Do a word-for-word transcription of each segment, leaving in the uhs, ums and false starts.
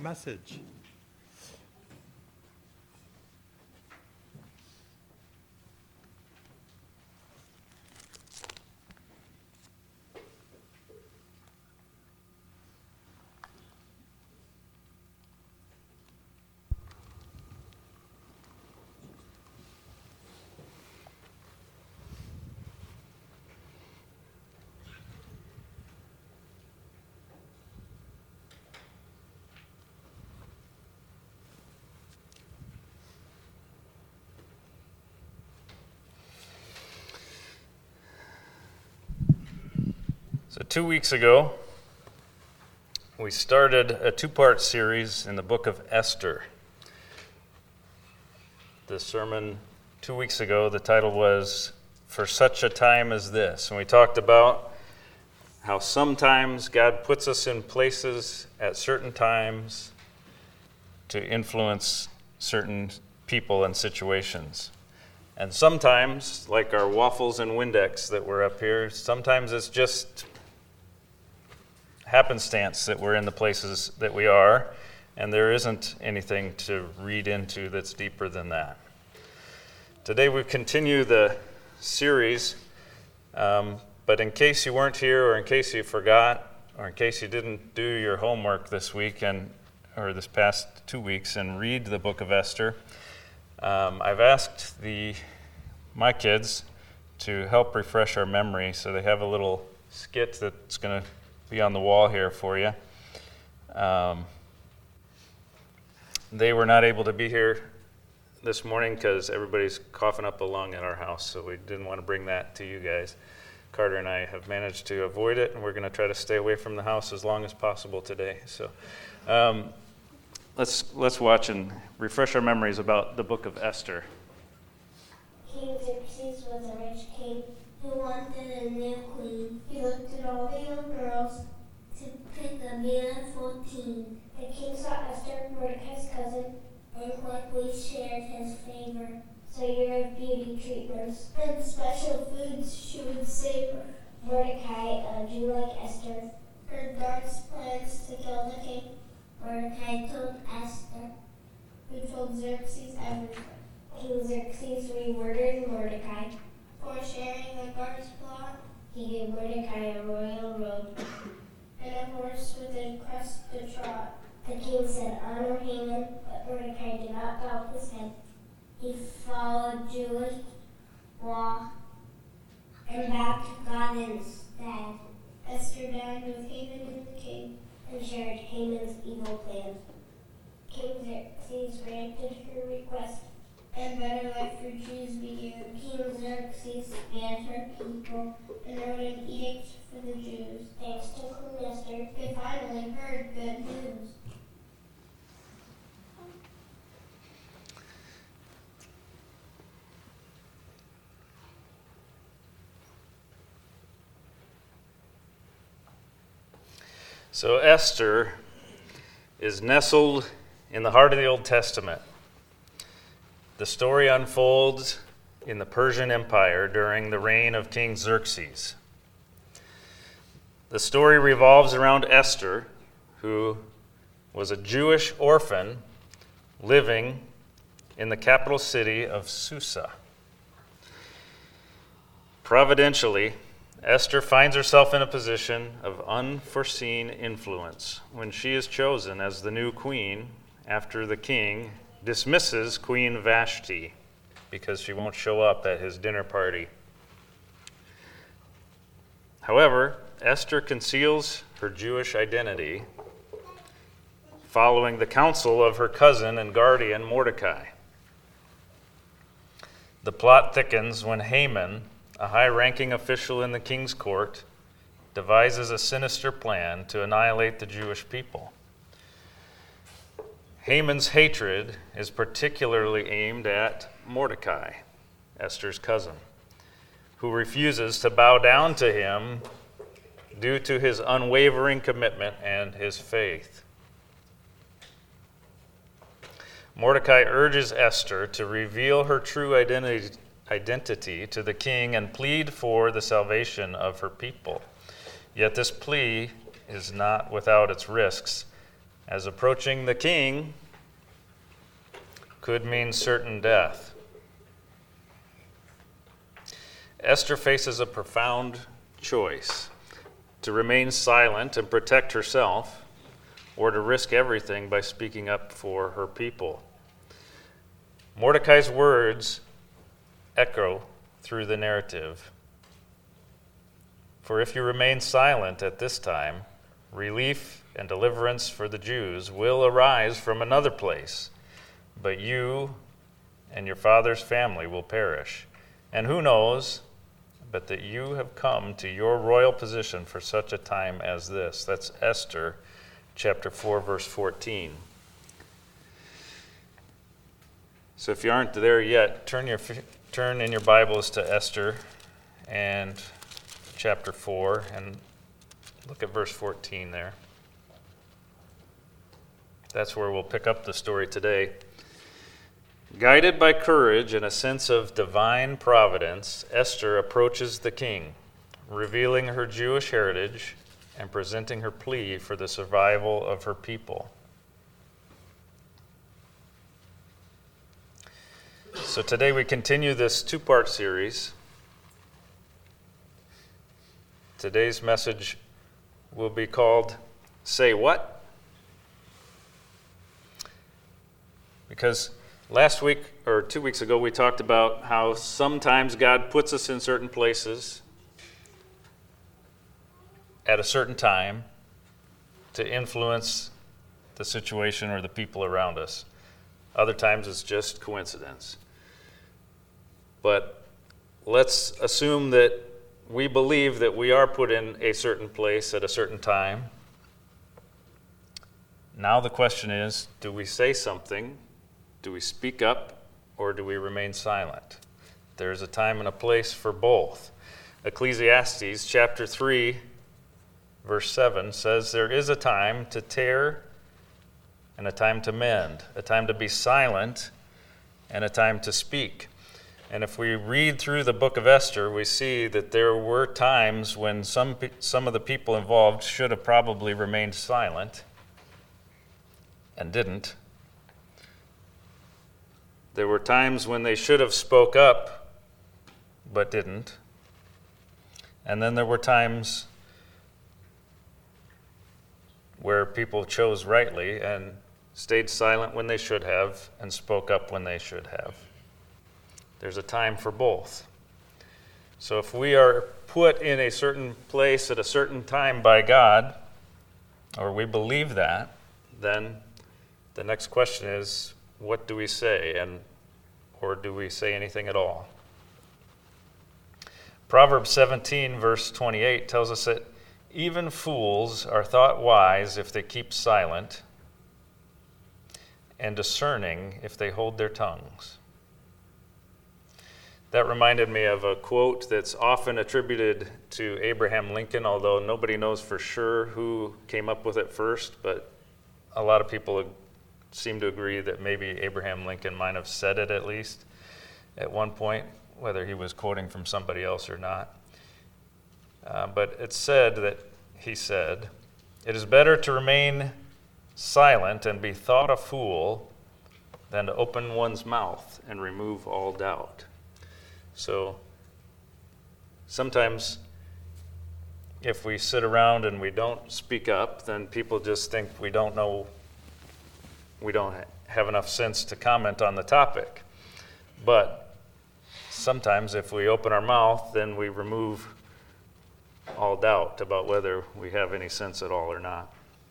message. So two weeks ago, we started a two-part series in the book of Esther. The sermon two weeks ago, the title was, For Such a Time as This. And we talked about how sometimes God puts us in places at certain times to influence certain people and situations. And sometimes, like our waffles and Windex that were up here, sometimes it's just happenstance that we're in the places that we are, and there isn't anything to read into that's deeper than that. Today we continue the series, um, but in case you weren't here, or in case you forgot, or in case you didn't do your homework this week and or this past two weeks and read the book of Esther, um, I've asked the my kids to help refresh our memory, so they have a little skit that's going to be on the wall here for you. Um, they were not able to be here this morning because everybody's coughing up a lung at our house, so we didn't want to bring that to you guys. Carter and I have managed to avoid it, and we're going to try to stay away from the house as long as possible today. So um, let's let's watch and refresh our memories about the book of Esther. King Xerxes was a rich king who wanted a new queen. He looked at all the young girls to pick a beautiful teen. The king saw Esther, Mordecai's cousin, and quickly shared his favor. So you're of beauty treatments and special foods she would savor. Mordecai, a Jew like Esther, heard Dark's plans to kill the king. Mordecai told Esther, who told Xerxes everything. King Xerxes rewarded Mordecai for sharing the guard's plot. He gave Mordecai a royal robe and a horse with a crest to trot. The king said, honor Haman, but Mordecai did not bow his head. He followed Jewish law and backed God instead. Esther dined with Haman and the king and shared Haman's evil plans. King Xerxes granted her request, and better life for Jews began. King Xerxes banned her people and wrote an edict for the Jews. Thanks to Queen Esther, they finally heard good news. So Esther is nestled in the heart of the Old Testament. The story unfolds in the Persian Empire during the reign of King Xerxes. The story revolves around Esther, who was a Jewish orphan living in the capital city of Susa. Providentially, Esther finds herself in a position of unforeseen influence when she is chosen as the new queen after the king dismisses Queen Vashti because she won't show up at his dinner party. However, Esther conceals her Jewish identity following the counsel of her cousin and guardian Mordecai. The plot thickens when Haman, a high-ranking official in the king's court, devises a sinister plan to annihilate the Jewish people. Haman's hatred is particularly aimed at Mordecai, Esther's cousin, who refuses to bow down to him due to his unwavering commitment and his faith. Mordecai urges Esther to reveal her true identity identity to the king and plead for the salvation of her people. Yet this plea is not without its risks, as approaching the king could mean certain death. Esther faces a profound choice: to remain silent and protect herself, or to risk everything by speaking up for her people. Mordecai's words echo through the narrative. For if you remain silent at this time, relief and deliverance for the Jews will arise from another place, but you and your father's family will perish. And who knows but that you have come to your royal position for such a time as this. That's Esther chapter four, verse fourteen. So if you aren't there yet, turn your turn in your Bibles to Esther and chapter four and look at verse fourteen there. That's where we'll pick up the story today. Guided by courage and a sense of divine providence, Esther approaches the king, revealing her Jewish heritage and presenting her plea for the survival of her people. So today we continue this two-part series. Today's message will be called Say What? Because last week, or two weeks ago, we talked about how sometimes God puts us in certain places at a certain time to influence the situation or the people around us. Other times it's just coincidence. But let's assume that we believe that we are put in a certain place at a certain time. Now the question is, do we say something? Do we speak up, or do we remain silent? There's a time and a place for both. Ecclesiastes chapter three, verse seven says, there is a time to tear and a time to mend, a time to be silent and a time to speak. And if we read through the book of Esther, we see that there were times when some some of the people involved should have probably remained silent and didn't. There were times when they should have spoke up, but didn't. And then there were times where people chose rightly and stayed silent when they should have and spoke up when they should have. There's a time for both. So if we are put in a certain place at a certain time by God, or we believe that, then the next question is, what do we say, and or do we say anything at all? Proverbs seventeen, verse twenty-eight tells us that even fools are thought wise if they keep silent, and discerning if they hold their tongues. That reminded me of a quote that's often attributed to Abraham Lincoln, although nobody knows for sure who came up with it first, but a lot of people seem to agree that maybe Abraham Lincoln might have said it at least at one point, whether he was quoting from somebody else or not. Uh, but it's said that he said, "It is better to remain silent and be thought a fool than to open one's mouth and remove all doubt." So sometimes if we sit around and we don't speak up, then people just think we don't know, we don't have enough sense to comment on the topic. But sometimes if we open our mouth, then we remove all doubt about whether we have any sense at all or not.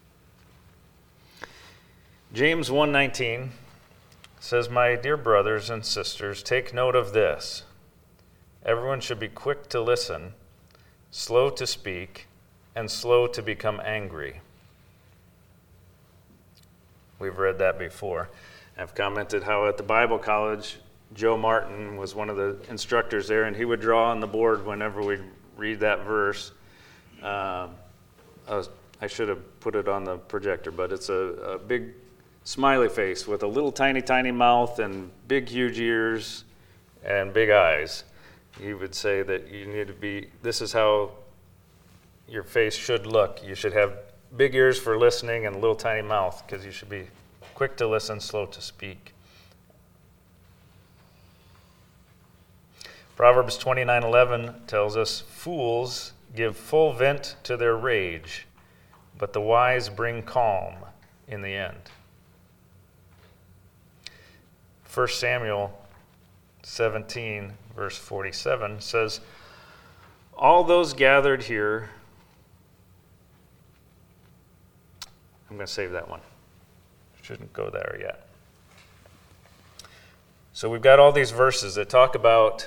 James one nineteen says, "My dear brothers and sisters, take note of this. Everyone should be quick to listen, slow to speak, and slow to become angry." We've read that before. I've commented how at the Bible college, Joe Martin was one of the instructors there, and he would draw on the board whenever we'd read that verse. Uh, I, was, I should have put it on the projector, but it's a, a big smiley face with a little tiny, tiny mouth and big, huge ears and big eyes. He would say that you need to be, this is how your face should look. You should have big ears for listening and a little tiny mouth, because you should be quick to listen, slow to speak. Proverbs twenty-nine eleven tells us, fools give full vent to their rage, but the wise bring calm in the end. First Samuel seventeen, verse forty-seven says, all those gathered here, I'm going to save that one. Shouldn't go there yet. So we've got all these verses that talk about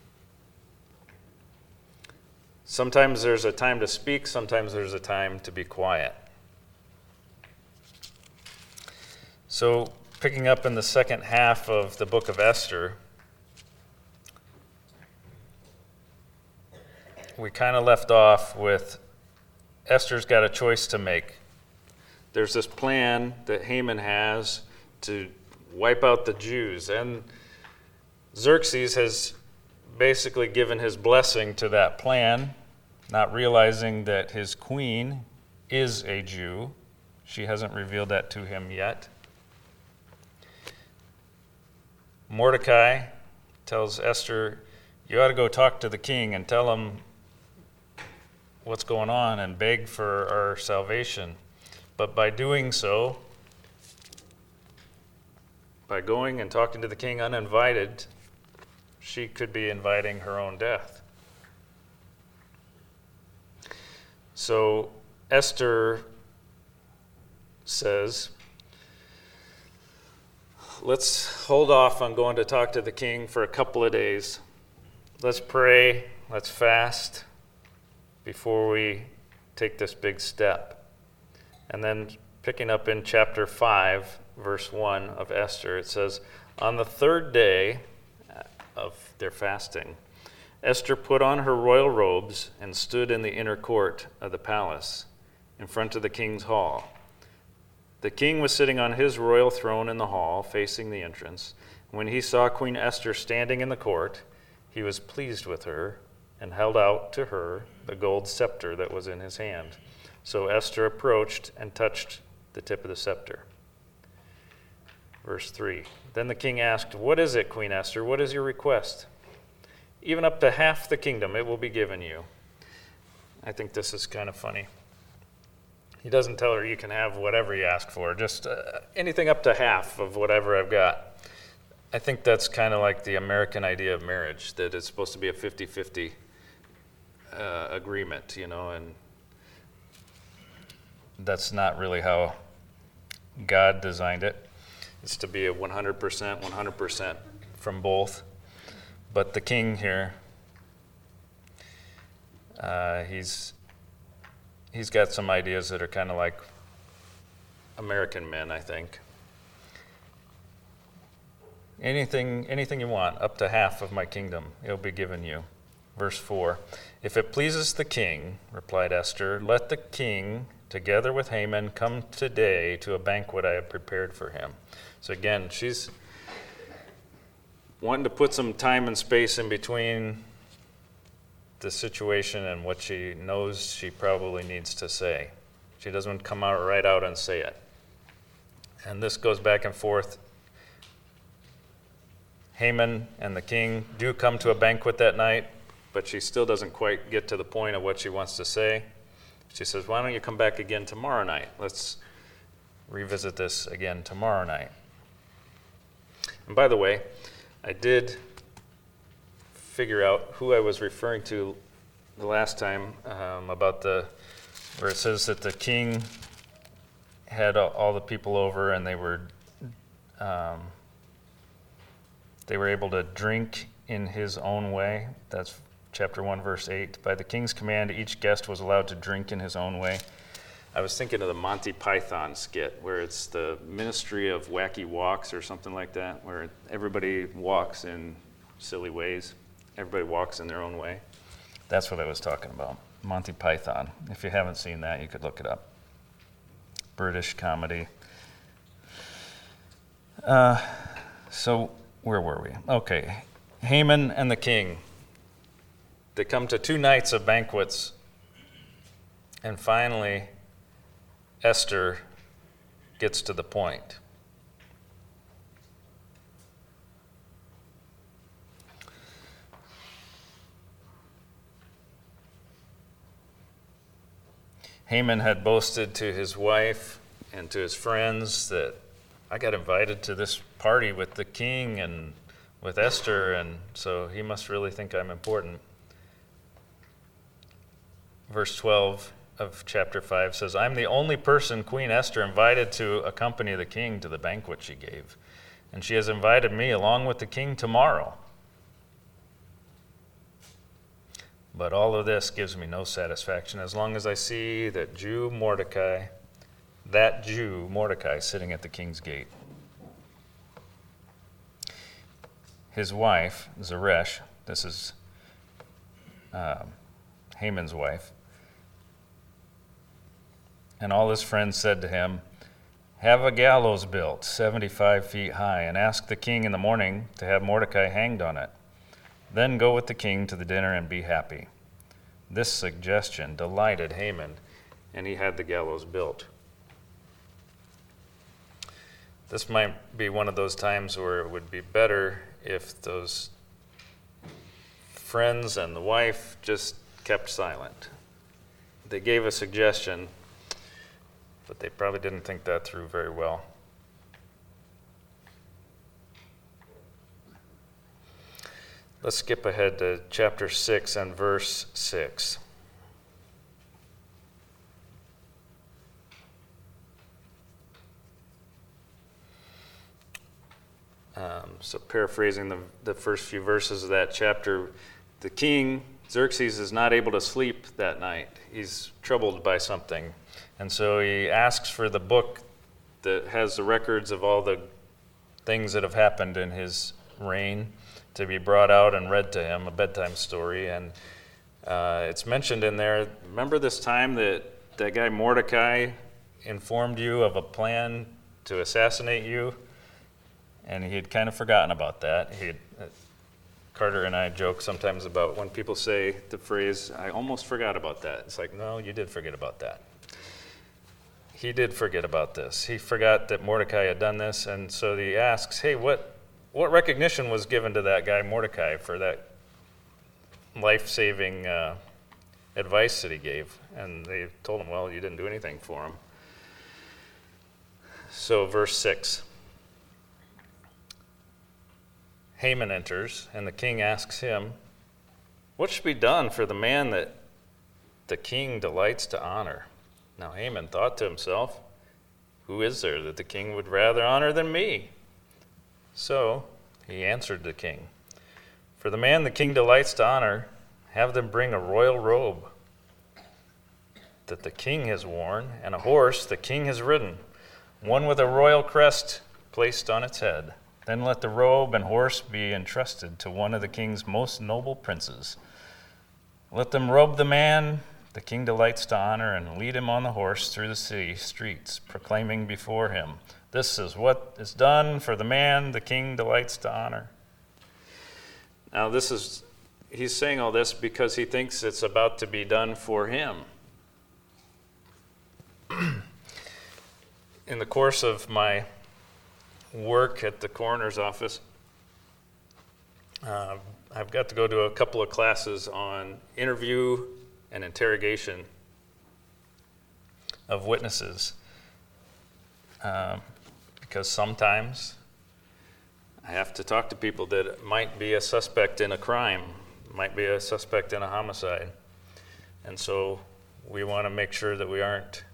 sometimes there's a time to speak, sometimes there's a time to be quiet. So picking up in the second half of the book of Esther, we kind of left off with Esther's got a choice to make. There's this plan that Haman has to wipe out the Jews, and Xerxes has basically given his blessing to that plan, not realizing that his queen is a Jew. She hasn't revealed that to him yet. Mordecai tells Esther, you ought to go talk to the king and tell him what's going on and beg for our salvation. But by doing so, by going and talking to the king uninvited, she could be inviting her own death. So Esther says, let's hold off on going to talk to the king for a couple of days. Let's pray, let's fast before we take this big step. And then picking up in chapter five, verse one of Esther, it says, on the third day of their fasting, Esther put on her royal robes and stood in the inner court of the palace in front of the king's hall. The king was sitting on his royal throne in the hall, facing the entrance. When he saw Queen Esther standing in the court, he was pleased with her and held out to her the gold scepter that was in his hand. So Esther approached and touched the tip of the scepter. Verse three, then the king asked, what is it, Queen Esther? What is your request? Even up to half the kingdom it will be given you. I think this is kind of funny. He doesn't tell her you can have whatever you ask for, just uh, anything up to half of whatever I've got. I think that's kind of like the American idea of marriage, that it's supposed to be a fifty-fifty uh, agreement, you know, and that's not really how God designed it. It's to be a one hundred percent, one hundred percent from both. But the king here, uh, he's he's got some ideas that are kind of like American men, I think. Anything, anything you want, up to half of my kingdom, it'll be given you. Verse four, if it pleases the king, replied Esther, let the king, together with Haman, come today to a banquet I have prepared for him. So again, she's wanting to put some time and space in between the situation and what she knows she probably needs to say. She doesn't come out right out and say it. And this goes back and forth. Haman and the king do come to a banquet that night, but she still doesn't quite get to the point of what she wants to say. She says, why don't you come back again tomorrow night? Let's revisit this again tomorrow night. And by the way, I did figure out who I was referring to the last time um, about the, where it says that the king had all, all the people over and they were, um, they were able to drink in his own way. That's chapter one, verse eight. By the king's command, each guest was allowed to drink in his own way. I was thinking of the Monty Python skit where it's the Ministry of Wacky Walks or something like that, where everybody walks in silly ways. Everybody walks in their own way. That's what I was talking about, Monty Python. If you haven't seen that, you could look it up. British comedy. Uh, so where were we? Okay, Haman and the king. They come to two nights of banquets, and finally Esther gets to the point. Haman had boasted to his wife and to his friends that I got invited to this party with the king and with Esther, and so he must really think I'm important. Verse twelve of chapter five says, I'm the only person Queen Esther invited to accompany the king to the banquet she gave, and she has invited me along with the king tomorrow. But all of this gives me no satisfaction as long as I see that Jew Mordecai, that Jew Mordecai sitting at the king's gate. His wife, Zeresh, this is uh, Haman's wife, and all his friends said to him, have a gallows built seventy-five feet high, and ask the king in the morning to have Mordecai hanged on it. Then go with the king to the dinner and be happy. This suggestion delighted Haman, and he had the gallows built. This might be one of those times where it would be better if those friends and the wife just kept silent. They gave a suggestion, but they probably didn't think that through very well. Let's skip ahead to chapter six and verse six. Um, so paraphrasing the, the first few verses of that chapter, the king, Xerxes, is not able to sleep that night. He's troubled by something. And so he asks for the book that has the records of all the things that have happened in his reign to be brought out and read to him, a bedtime story. And uh, it's mentioned in there, remember this time that that guy Mordecai informed you of a plan to assassinate you? And he had kind of forgotten about that. He had, uh, Carter and I joke sometimes about when people say the phrase, I almost forgot about that. It's like, no, you did forget about that. He did forget about this. He forgot that Mordecai had done this, and so he asks, hey, what what recognition was given to that guy Mordecai for that life-saving uh, advice that he gave? And they told him, well, you didn't do anything for him. So verse six. Haman enters, and the king asks him, what should be done for the man that the king delights to honor? Now Haman thought to himself, who is there that the king would rather honor than me? So he answered the king, for the man the king delights to honor, have them bring a royal robe that the king has worn, and a horse the king has ridden, one with a royal crest placed on its head. Then let the robe and horse be entrusted to one of the king's most noble princes. Let them robe the man the king delights to honor and lead him on the horse through the city streets, proclaiming before him, this is what is done for the man the king delights to honor. Now this is, he's saying all this because he thinks it's about to be done for him. In the course of my work at the coroner's office, uh, I've got to go to a couple of classes on interview and interrogation of witnesses, um, because sometimes I have to talk to people that might be a suspect in a crime, might be a suspect in a homicide, and so we want to make sure that we aren't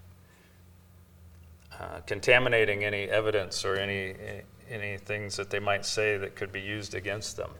uh, contaminating any evidence or any any things that they might say that could be used against them.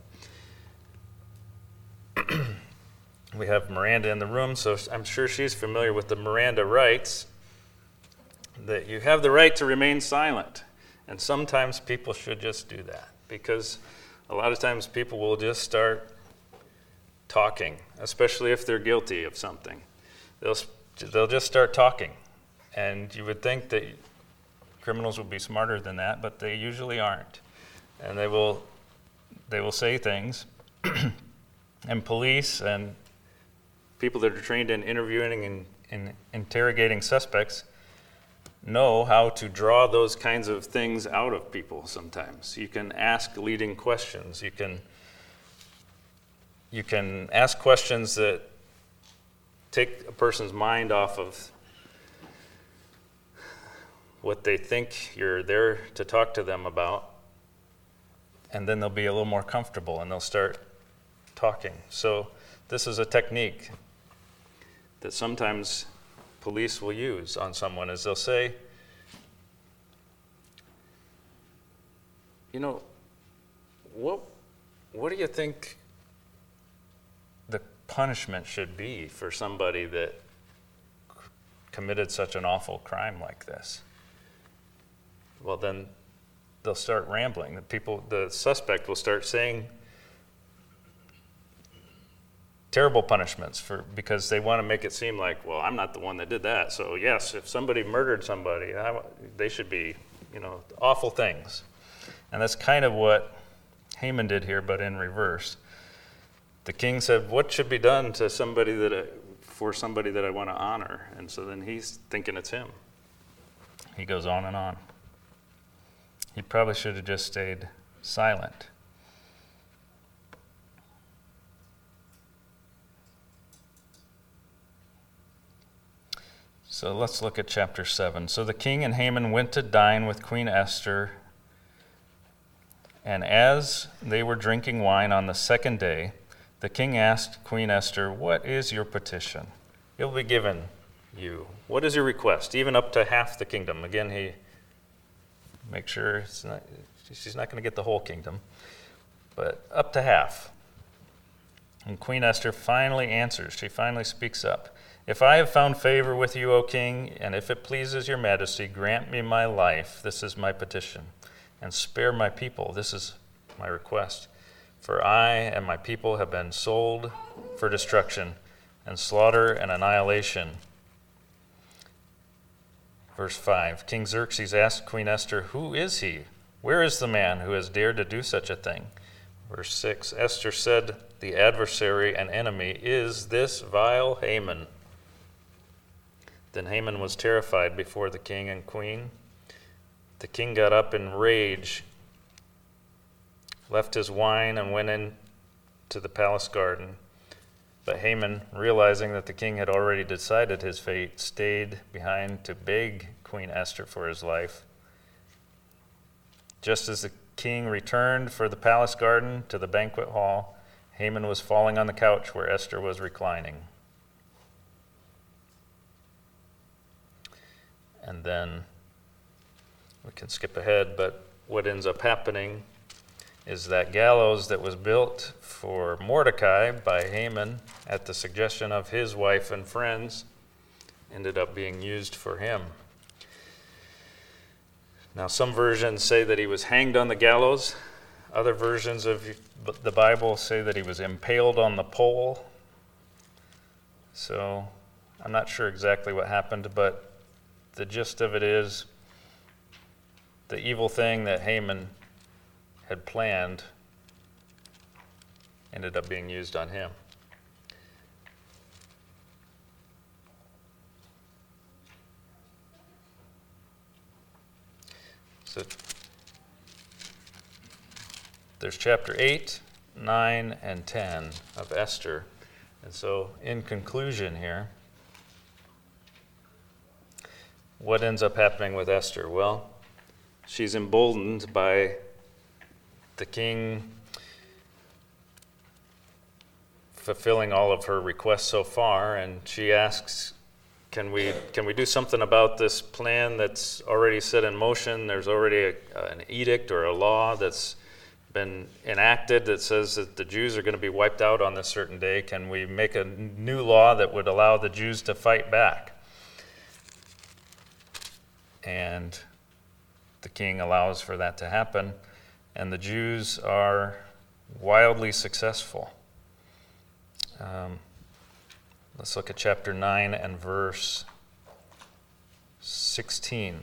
We have Miranda in the room, so I'm sure she's familiar with the Miranda rights, that you have the right to remain silent. And sometimes people should just do that, because a lot of times people will just start talking, especially if they're guilty of something. They'll, they'll just start talking. And you would think that criminals would be smarter than that, but they usually aren't. And they will, they will say things. And police and people that are trained in interviewing and in interrogating suspects know how to draw those kinds of things out of people sometimes. You can ask leading questions. You can, you can ask questions that take a person's mind off of what they think you're there to talk to them about, and then they'll be a little more comfortable and they'll start talking. So this is a technique that sometimes police will use on someone, is they'll say, you know, what what do you think the punishment should be for somebody that committed such an awful crime like this? Well, then they'll start rambling. The people, the suspect will start saying terrible punishments for because they want to make it seem like, well, I'm not the one that did that. So yes, if somebody murdered somebody, I, they should be, you know, awful things. And that's kind of what Haman did here, but in reverse. The king said, what should be done to somebody that I, for somebody that I want to honor? And so then he's thinking it's him. He goes on and on. He probably should have just stayed silent. So let's look at chapter seven. So the king and Haman went to dine with Queen Esther, and as they were drinking wine on the second day, the king asked Queen Esther, what is your petition? It will be given you. What is your request? Even up to half the kingdom. Again, he make sure it's not, she's not going to get the whole kingdom, but up to half. And Queen Esther finally answers. She finally speaks up. If I have found favor with you, O king, and if it pleases your majesty, grant me my life. This is my petition. And spare my people. This is my request. For I and my people have been sold for destruction and slaughter and annihilation. Verse five, King Xerxes asked Queen Esther, who is he? Where is the man who has dared to do such a thing? Verse six, Esther said, the adversary and enemy is this vile Haman. Then Haman was terrified before the king and queen. The king got up in rage, left his wine, and went in to the palace garden. But Haman, realizing that the king had already decided his fate, stayed behind to beg Queen Esther for his life. Just as the king returned for the palace garden to the banquet hall, Haman was falling on the couch where Esther was reclining. And then we can skip ahead, but what ends up happening is that gallows that was built for Mordecai by Haman at the suggestion of his wife and friends ended up being used for him. Now, some versions say that he was hanged on the gallows. Other versions of the Bible say that he was impaled on the pole. So I'm not sure exactly what happened, but the gist of it is the evil thing that Haman had planned ended up being used on him. So there's chapter eight, nine, and ten of Esther. And so in conclusion here, what ends up happening with Esther? Well, she's emboldened by the king fulfilling all of her requests so far, and she asks, can we can we do something about this plan that's already set in motion? There's already a, an edict or a law that's been enacted that says that the Jews are going to be wiped out on this certain day. Can we make a new law that would allow the Jews to fight back? And the king allows for that to happen, and the Jews are wildly successful. Um, let's look at chapter nine and verse sixteen.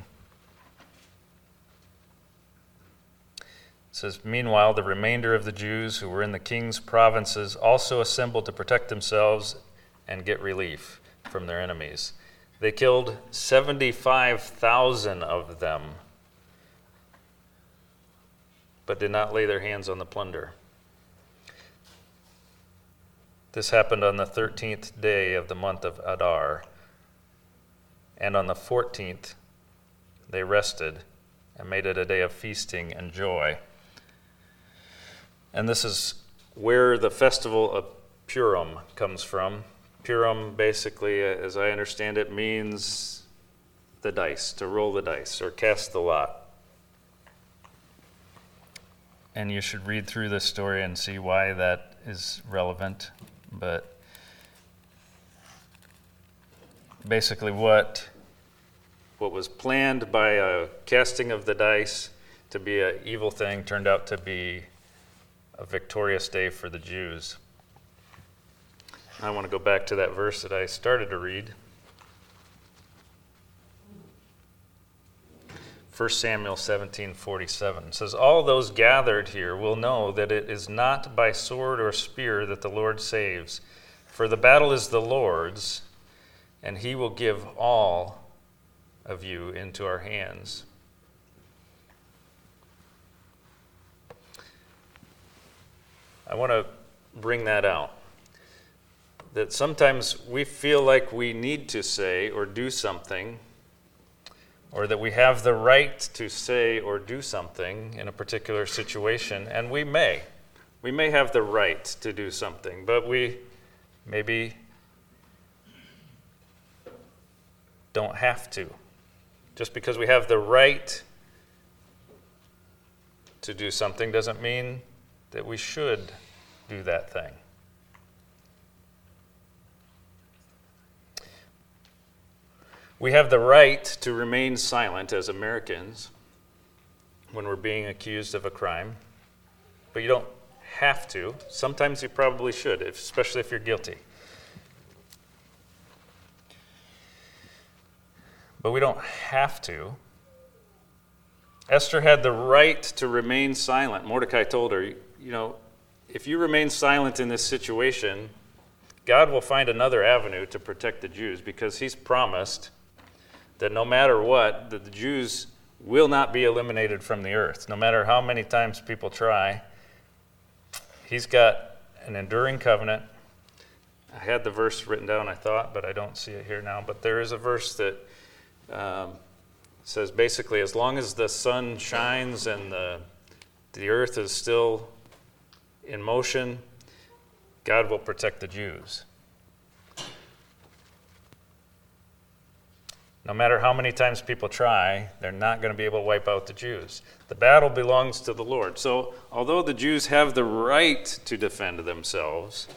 It says, meanwhile, the remainder of the Jews who were in the king's provinces also assembled to protect themselves and get relief from their enemies. They killed seventy-five thousand of them, but did not lay their hands on the plunder. This happened on the thirteenth day of the month of Adar, and on the fourteenth they rested and made it a day of feasting and joy. And this is where the festival of Purim comes from. Purim, basically, as I understand it, means the dice, to roll the dice or cast the lot. And you should read through this story and see why that is relevant. But basically what, what was planned by a casting of the dice to be an evil thing turned out to be a victorious day for the Jews. I want to go back to that verse that I started to read. First Samuel seventeen forty-seven says, "All those gathered here will know that it is not by sword or spear that the Lord saves, for the battle is the Lord's, and he will give all of you into our hands." I want to bring that out. That sometimes we feel like we need to say or do something, or that we have the right to say or do something in a particular situation, and we may. We may have the right to do something, but we maybe don't have to. Just because we have the right to do something doesn't mean that we should do that thing. We have the right to remain silent as Americans when we're being accused of a crime, but you don't have to. Sometimes you probably should, especially if you're guilty. But we don't have to. Esther had the right to remain silent. Mordecai told her, you know, if you remain silent in this situation, God will find another avenue to protect the Jews, because he's promised that no matter what, that the Jews will not be eliminated from the earth. No matter how many times people try, he's got an enduring covenant. I had the verse written down, I thought, but I don't see it here now. But there is a verse that um, says basically, as long as the sun shines and the, the earth is still in motion, God will protect the Jews. No matter how many times people try, they're not going to be able to wipe out the Jews. The battle belongs to the Lord. So, although the Jews have the right to defend themselves,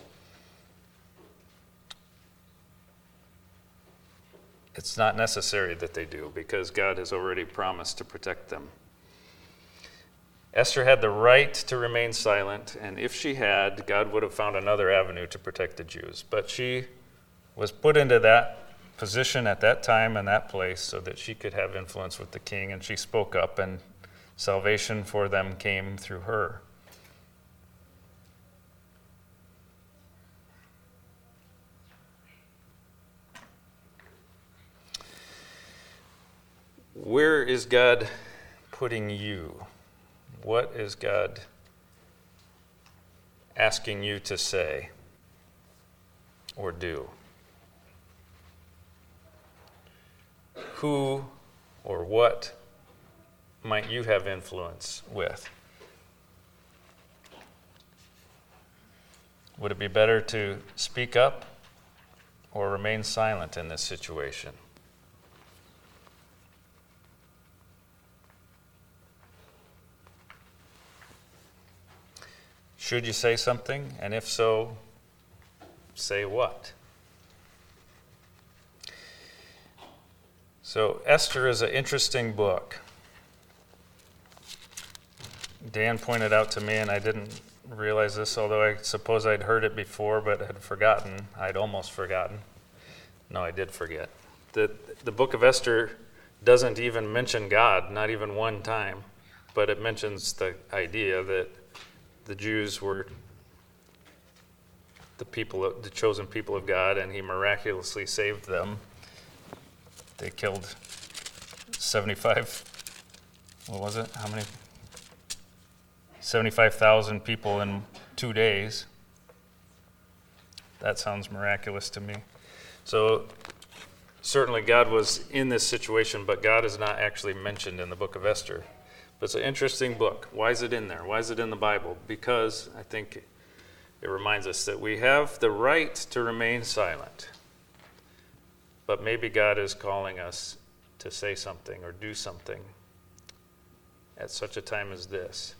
it's not necessary that they do, because God has already promised to protect them. Esther had the right to remain silent, and if she had, God would have found another avenue to protect the Jews. But she was put into that position at that time and that place so that she could have influence with the king, and she spoke up, and salvation for them came through her. Where is God putting you? What is God asking you to say or do? Who or what might you have influence with? Would it be better to speak up or remain silent in this situation? Should you say something? And if so, say what? So Esther is an interesting book. Dan pointed out to me, and I didn't realize this, although I suppose I'd heard it before, but had forgotten. I'd almost forgotten. No, I did forget. The, the book of Esther doesn't even mention God, not even one time, but it mentions the idea that the Jews were the people, the chosen people of God, and he miraculously saved them. they killed seventy-five, what was it? How many? seventy-five thousand people in two days. That sounds miraculous to me. So certainly God was in this situation, but God is not actually mentioned in the book of Esther. But it's an interesting book. Why is it in there? Why is it in the Bible? Because I think it reminds us that we have the right to remain silent. But maybe God is calling us to say something or do something at such a time as this.